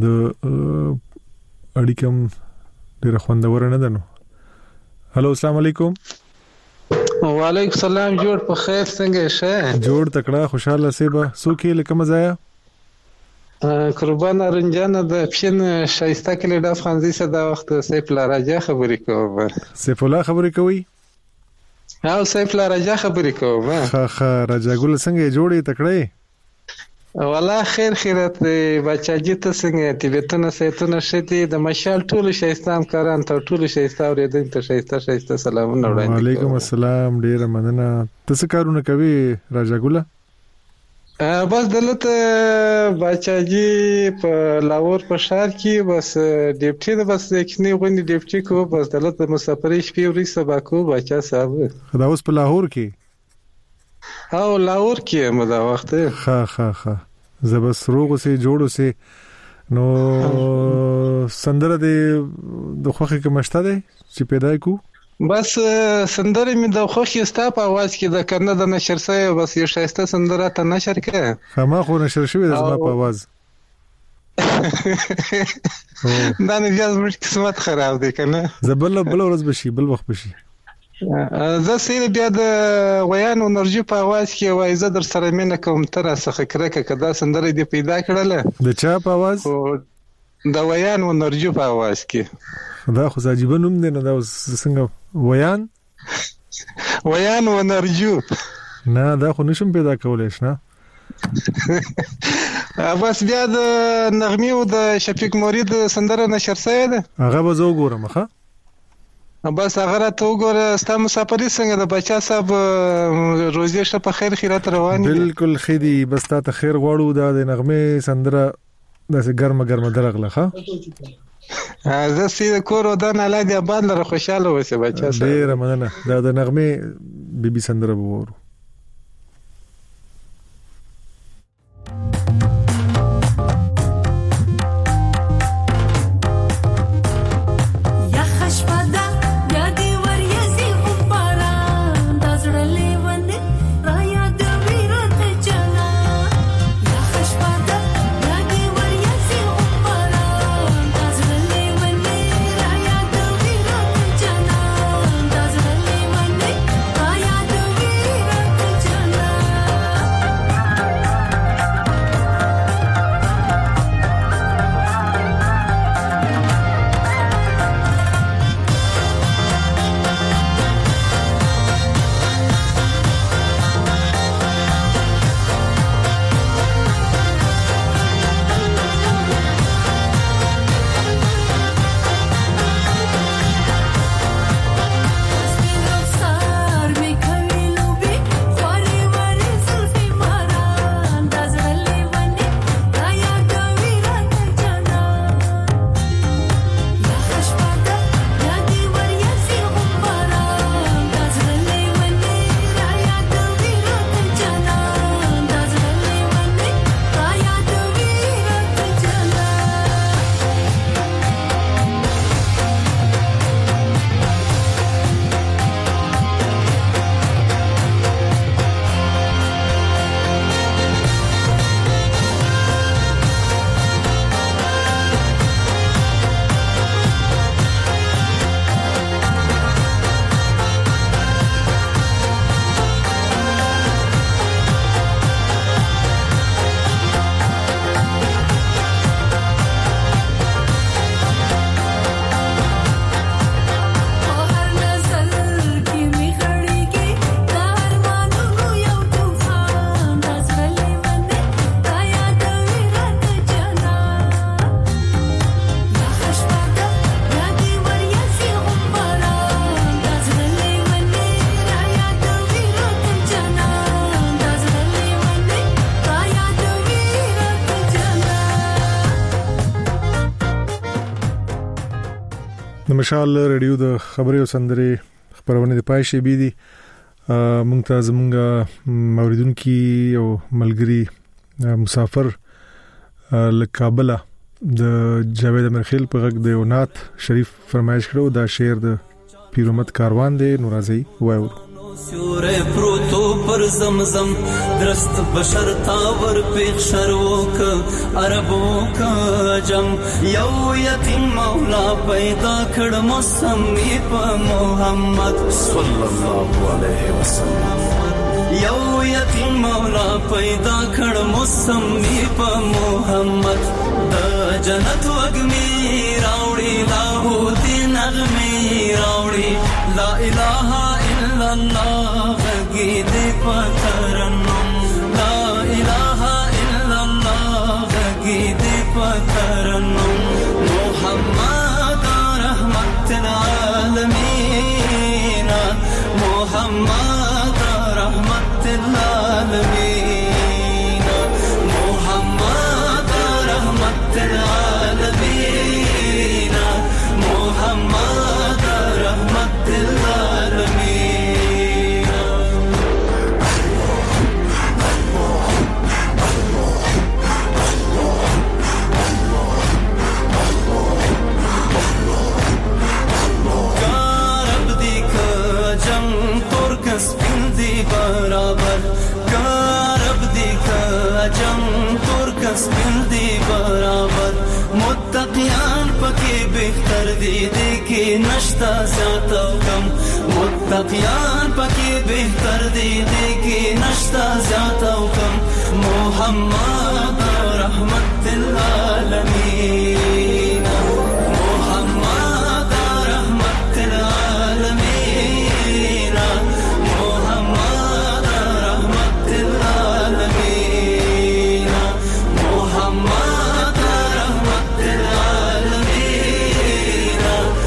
اړیکم ډیره خوندور نه ده نو हेलो अस्सलाम वालेकुم وعلیکم السلام جوړ په خیر څنګه شه جوړ تکړه خوشاله سیبا سوکي لکه مزایا قربان رنجانه د پښین شایسته کلی د افغانزي صدا وخت سیف الله راجا خبرې کوم سیف الله خبرې کوي او سیف الله راجا خبرې کوم ها ها راجا ګل څنګه جوړې تکړه والله خیر خیرت بچاجي ته څنګه تیبتونه سيتونه شتي د مشال ټول شایستان کاران ته ټول شایسته اوریدل ته شایسته شایسته سلامونه وړاندې وعلیکم السلام ډیر مننه تاسو کارونه کوي راجا ګل بس دلته بچاجي په لاور په شهر کې بس ډیپټي د بس کینی غونډي ډیپټي کو بس دلته مسافرې شپې ورې سبا کو بچا صاحب خدا اوس په لاهور کې او لاور کې مو دا وخت ها ها ها زبس روغ سي جوړو سي نو سندره د د خوخه کې مشته ده چې پیدا کو بس سندره می د خوخي ستا په आवाज کې د کنه د نشر سره بس یو شایسته سندره ته نشر کړه خما خو نشر شوی د زما په आवाज دا نه بیا زموږ قسمت خراب دی کنه زبل بل ورځ بشي بل وخت بشي زه سې بیا د ویان انرژي په आवाज کې وای زه در سره مینه کوم تر څخه کرکه کدا سندره دی پیدا کړله د چا په आवाज د ویان انرژي په आवाज کې دا خو عجیب نوم دی نه دا څنګه ویان ویان انرژي نه دا خو نشم پیدا کولای شنه بس بیا د نغمه او د شفیق مرید سندره نشر سوی ده هغه به زه وګورم ښه بس هغه راته وګوره ستا مسافري څنګه د بچا صاحب روزي شه په خیر خیرات روان دي بالکل خېدي بس تا ته خیر غواړو دا د نغمه سندره داسې ګرمه ګرمه درغله ښه زه سې کور ودان الله دې آباد لره خوشاله وسه بچا صاحب ډیر مننه دا د نغمه بیبي سندره وورو د مشال رادیو د خبري او سندري خبرونه د پای شي بي دي ممتاز مونږه موریدونکو او ملګری مسافر ل کابل د جاوید مرخیل په غږ د یونات شریف فرمایش کړو دا شعر د پیرومت کاروان دی نورازي وایو سوره پروتو پر زمزم درست بشر تاور پیخ شروک عربو کا جم یو یتیم مولا پیدا کړ مسمی په محمد صلی الله علیه وسلم یو یتیم مولا پیدا کړ مسمی په محمد د جنت وګمی راوړي لاهوتی نغمه راوړي لا اله الا الله غید پترنم لا اله الا الله غید پترنم محمد رحمت العالمین محمد رحمت العالمین محمد رحمت العالمین محمد رحمت العالمین بهتر دی دی کې نشتا زیات او کم متقیان پکې بهتر دی دی کې نشتا زیات او کم محمد رحمت العالمین محمد رحمت العالمین محمد رحمت العالمین محمد رحمت العالمین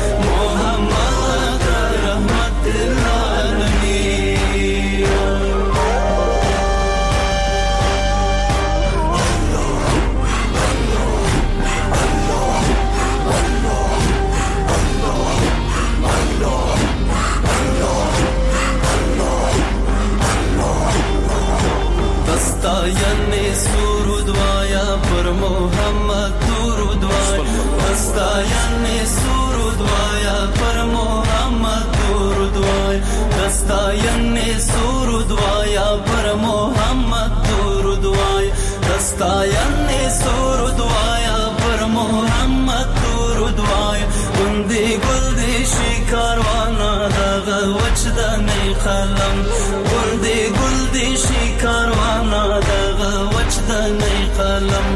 محمد رحمت العالمین دستایان سرود وایا پر محمد درود وایا دستایان سرود وایا پر محمد درود وایا دستایان سرود وایا پر محمد درود وایا دستایان سرود وایا پر محمد درود وایا ګوندې ګوندې شي کاروانه دغه وچدنې قلم ګوندې ګوندې شي کاروانه دغه وچدنې قلم